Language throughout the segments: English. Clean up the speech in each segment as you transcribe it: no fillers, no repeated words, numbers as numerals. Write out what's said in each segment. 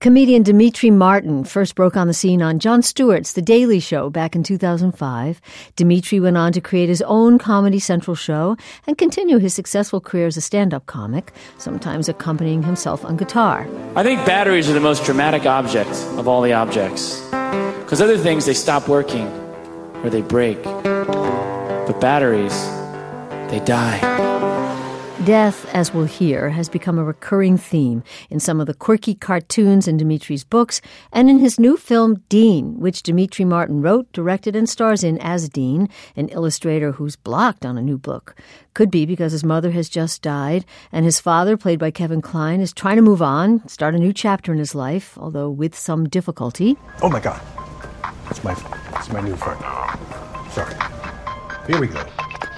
Comedian Demetri Martin first broke on the scene on Jon Stewart's The Daily Show back in 2005. Demetri went on to create his own Comedy Central show and continue his successful career as a stand-up comic, sometimes accompanying himself on guitar. I think batteries are the most dramatic object of all the objects. Because other things, they stop working or they break. But batteries, they die. Death, as we'll hear, has become a recurring theme in some of the quirky cartoons in Demetri's books and in his new film, Dean, which Demetri Martin wrote, directed, and stars in as Dean, an illustrator who's blocked on a new book. Could be because his mother has just died, and his father, played by Kevin Kline, is trying to move on, start a new chapter in his life, although with some difficulty. Oh, my God. It's my new friend. Sorry. Here we go.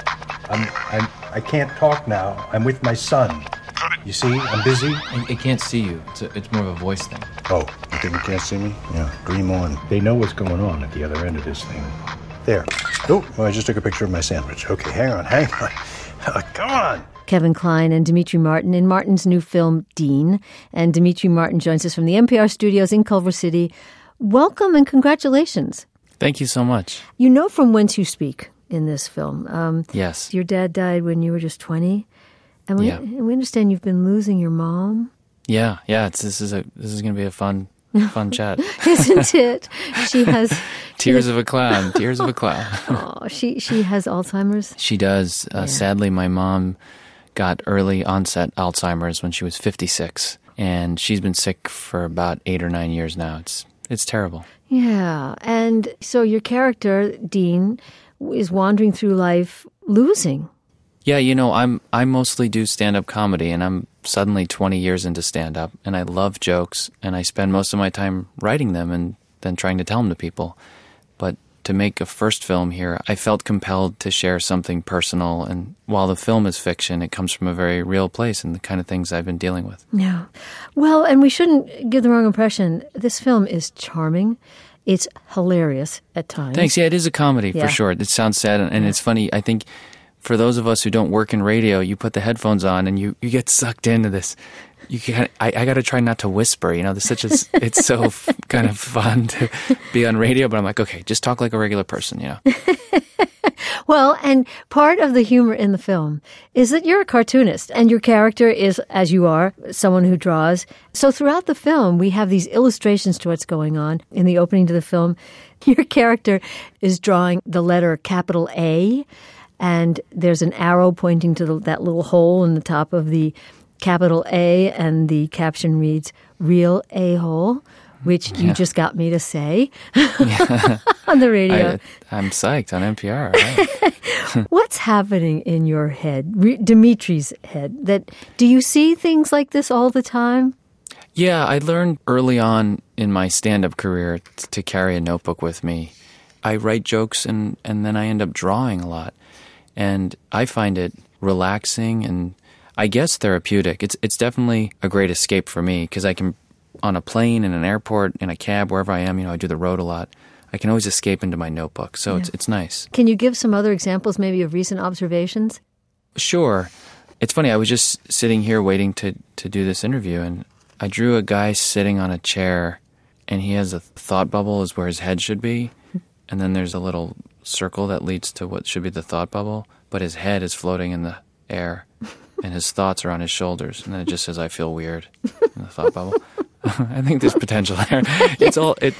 I can't talk now. I'm with my son. You see, I'm busy. I can't see you. It's more of a voice thing. Oh, you think you can't see me? Yeah, dream on. They know what's going on at the other end of this thing. There. Oh, well, I just took a picture of my sandwich. Okay, hang on. Come on. Kevin Kline and Demetri Martin in Martin's new film, Dean. And Demetri Martin joins us from the NPR studios in Culver City. Welcome and congratulations. Thank you so much. You know from whence you speak in this film. Yes. Your dad died when you were just 20. And we understand you've been losing your mom. Yeah. This is going to be a fun chat. Isn't it? She has Tears of a clown. Oh, she has Alzheimer's. She does. Sadly, my mom got early onset Alzheimer's when she was 56, and she's been sick for about 8 or 9 years now. It's terrible. Yeah, and so your character Dean is wandering through life losing. Yeah, I mostly do stand-up comedy, and I'm suddenly 20 years into stand-up, and I love jokes, and I spend most of my time writing them and then trying to tell them to people. But to make a first film here, I felt compelled to share something personal, and while the film is fiction, it comes from a very real place and the kind of things I've been dealing with. Yeah. Well, and we shouldn't give the wrong impression. This film is charming. It's hilarious at times. Thanks. Yeah, it is a comedy for sure. It sounds sad, and it's funny. I think for those of us who don't work in radio, you put the headphones on and you get sucked into this. I got to try not to whisper. There's it's so kind of fun to be on radio, but I'm like, okay, just talk like a regular person. Well, and part of the humor in the film is that you're a cartoonist and your character is, as you are, someone who draws. So throughout the film, we have these illustrations to what's going on. In the opening to the film, your character is drawing the letter capital A, and there's an arrow pointing to that little hole in the top of the capital A, and the caption reads, "Real A-hole," which you just got me to say on the radio. I'm psyched on NPR. Right? What's happening in your head, Demetri's head? Do you see things like this all the time? Yeah, I learned early on in my stand-up career to carry a notebook with me. I write jokes and then I end up drawing a lot. And I find it relaxing and I guess therapeutic. It's definitely a great escape for me because I can, on a plane, in an airport, in a cab, wherever I am, I do the road a lot. I can always escape into my notebook, so it's nice. Can you give some other examples maybe of recent observations? Sure. It's funny, I was just sitting here waiting to do this interview, and I drew a guy sitting on a chair, and he has a thought bubble is where his head should be, and then there's a little circle that leads to what should be the thought bubble, but his head is floating in the air, and his thoughts are on his shoulders, and then it just says, "I feel weird," in the thought bubble. I think there's potential there. It's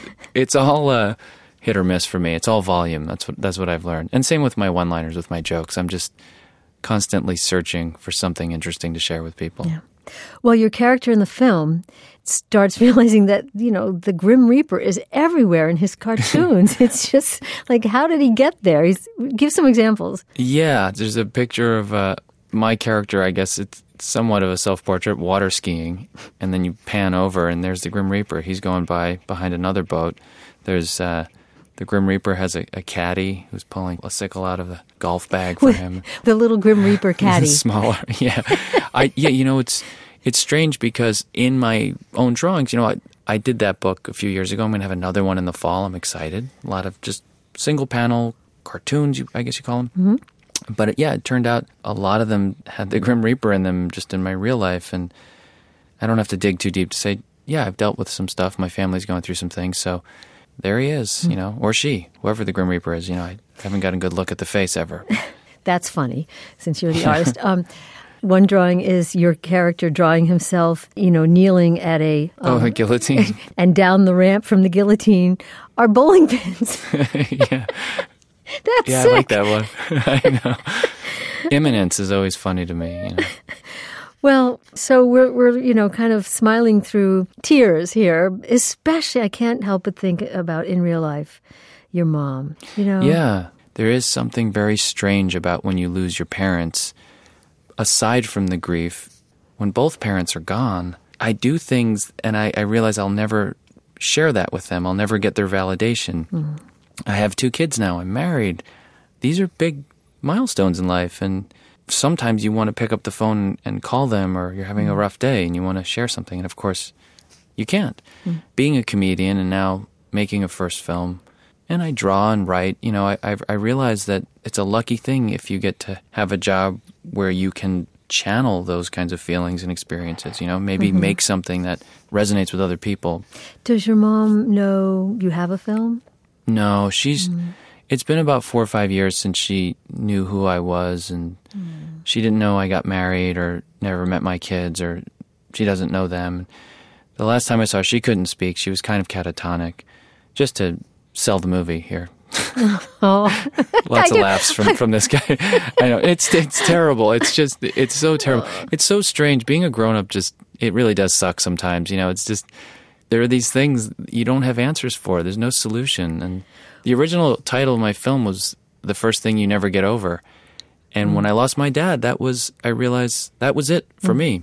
all hit or miss for me. It's all volume. That's what I've learned. And same with my one-liners, with my jokes. I'm just constantly searching for something interesting to share with people. Yeah. Well, your character in the film starts realizing that, the Grim Reaper is everywhere in his cartoons. It's just like, how did he get there? Give some examples. Yeah, there's a picture of my character, I guess it's somewhat of a self-portrait, water skiing, and then you pan over and there's the Grim Reaper. He's going by behind another boat. There's the Grim Reaper has a caddy who's pulling a sickle out of the golf bag for him. The little Grim Reaper caddy. Smaller, yeah. It's strange because in my own drawings, I did that book a few years ago. I'm going to have another one in the fall. I'm excited. A lot of just single panel cartoons, I guess you call them. Mm-hmm. But it turned out a lot of them had the Grim Reaper in them just in my real life. And I don't have to dig too deep to say yeah, I've dealt with some stuff. My family's going through some things. So there he is, you know, or she, whoever the Grim Reaper is. You know, I haven't gotten a good look at the face ever. That's funny, since you're the artist. One drawing is your character drawing himself, you know, kneeling at a guillotine. And down the ramp from the guillotine are bowling pins. Yeah. That's Yeah, sick. I like that one. I know. Imminence is always funny to me, you know. Well, so we're you know, kind of smiling through tears here. Especially, I can't help but think about in real life, your mom, you know. Yeah, there is something very strange about when you lose your parents. Aside from the grief, when both parents are gone, I do things and I realize I'll never share that with them. I'll never get their validation. Mm. I have 2 kids now. I'm married. These are big milestones in life. And sometimes you want to pick up the phone and call them, or you're having a rough day and you want to share something. And of course, you can't. Mm. Being a comedian and now making a first film, and I draw and write, you know, I realize that it's a lucky thing if you get to have a job where you can channel those kinds of feelings and experiences, you know, maybe make something that resonates with other people. Does your mom know you have a film? No, it's been about 4 or 5 years since she knew who I was, and she didn't know I got married or never met my kids, or she doesn't know them. The last time I saw her, she couldn't speak. She was kind of catatonic, just to sell the movie here. Oh. Lots of laughs from this guy. I know, it's terrible. It's so terrible. It's so strange. Being a grown-up it really does suck sometimes. You know, it's just, there are these things you don't have answers for. There's no solution. And the original title of my film was The First Thing You Never Get Over. And when I lost my dad, I realized that was it for me.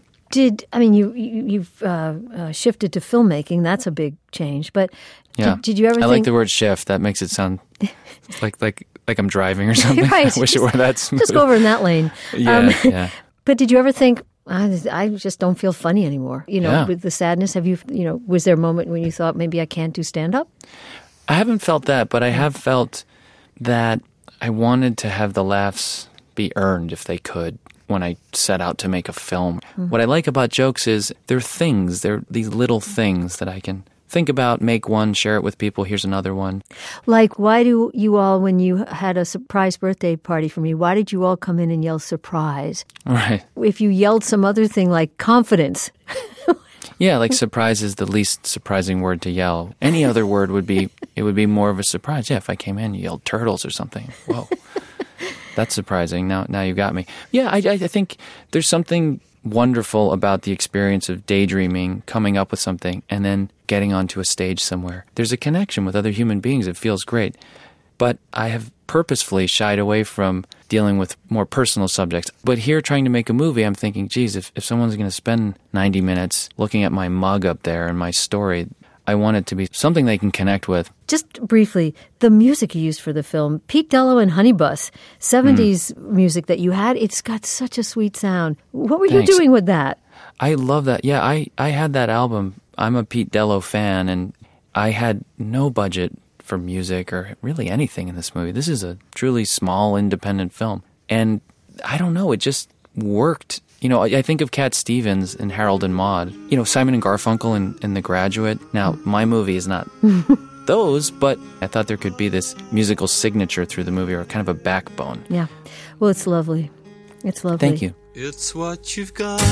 You've shifted to filmmaking. That's a big change. But did you ever think... I like the word shift. That makes it sound like I'm driving or something. Right. I wish it were that smooth. Just go over in that lane. Yeah. But did you ever think, I just don't feel funny anymore? You know, with the sadness, was there a moment when you thought maybe I can't do stand-up? I haven't felt that, but I have felt that I wanted to have the laughs be earned if they could when I set out to make a film. Mm-hmm. What I like about jokes is they're these little things that I can think about, make one, share it with people, here's another one. Like, why do you all, when you had a surprise birthday party for me, why did you all come in and yell surprise? Right. If you yelled some other thing like confidence. Yeah, like surprise is the least surprising word to yell. Any other word would be more of a surprise. Yeah, if I came in and you yelled turtles or something. Whoa. That's surprising. Now you got me. Yeah, I think there's something wonderful about the experience of daydreaming, coming up with something, and then getting onto a stage somewhere. There's a connection with other human beings. It feels great. But I have purposefully shied away from dealing with more personal subjects. But here, trying to make a movie, I'm thinking, geez, if someone's going to spend 90 minutes looking at my mug up there and my story, I want it to be something they can connect with. Just briefly, the music you used for the film, Pete Dello and Honey Bus, 70s music that you had, it's got such a sweet sound. What were you doing with that? I love that. Yeah, I had that album. I'm a Pete Dello fan, and I had no budget for music or really anything in this movie. This is a truly small, independent film. And I don't know, it just worked. You know, I think of Cat Stevens and Harold and Maude. You know, Simon and Garfunkel in The Graduate. Now, my movie is not those, but I thought there could be this musical signature through the movie, or kind of a backbone. Yeah. Well, it's lovely. It's lovely. Thank you. It's what you've got.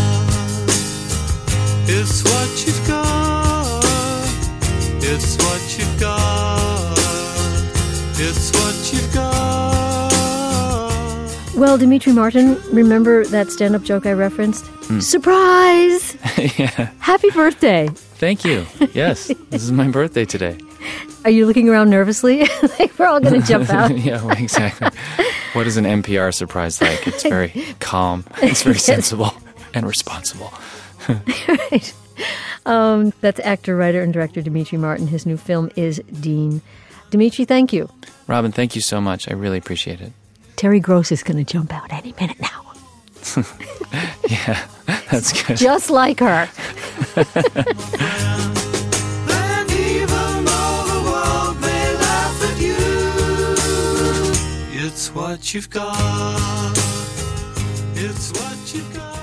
It's what you've got. It's what you've got. It's what you've got. Well, Demetri Martin, remember that stand-up joke I referenced? Surprise! Yeah. Happy birthday. Thank you. Yes, this is my birthday today. Are you looking around nervously? Like we're all going to jump out. Yeah, well, exactly. What is an NPR surprise like? It's very calm. It's very sensible and responsible. Right. That's actor, writer, and director Demetri Martin. His new film is Dean. Demetri, thank you. Robin, thank you so much. I really appreciate it. Terry Gross is going to jump out any minute now. Yeah, that's good. Just like her. And even though the world may laugh at you, it's what you've got. It's what you've got.